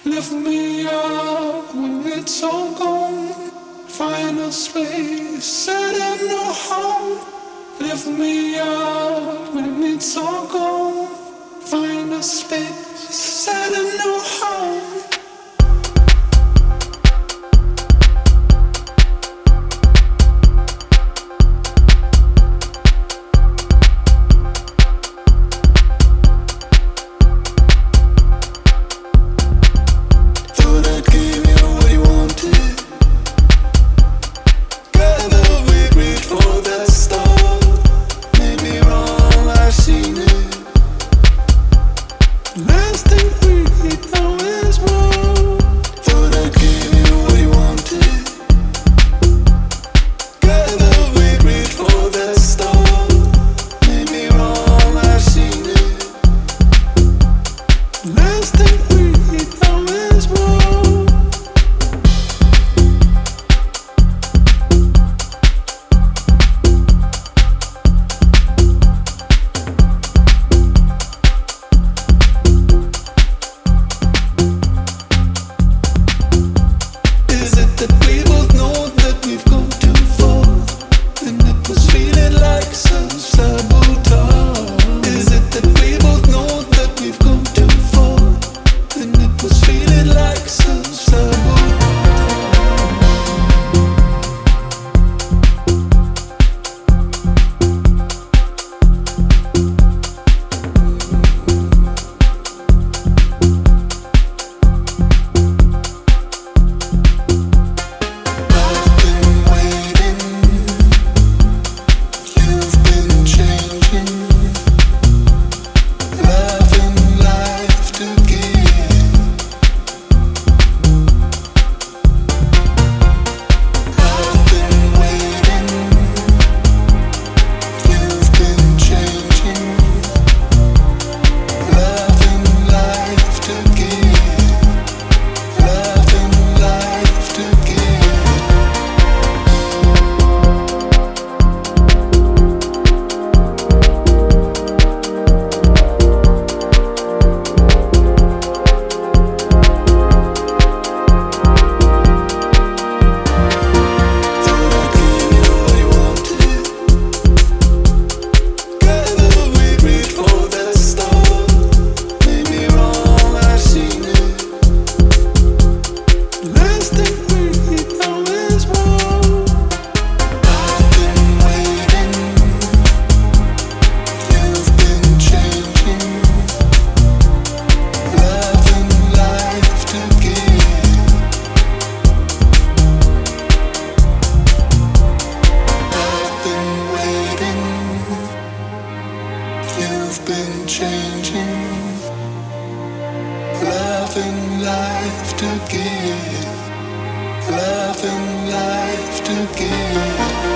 Lift me up when it's all gone. Find a space, set a new home. Lift me up when it's all gone. Find a space, set a new home. Last thing we need now is more. Thought I'd give you what you wanted. Gather we reach for that star. Made me wrong, I've seen it. Last thing we need now is more. You've been changing, love and life to give, love and life to give.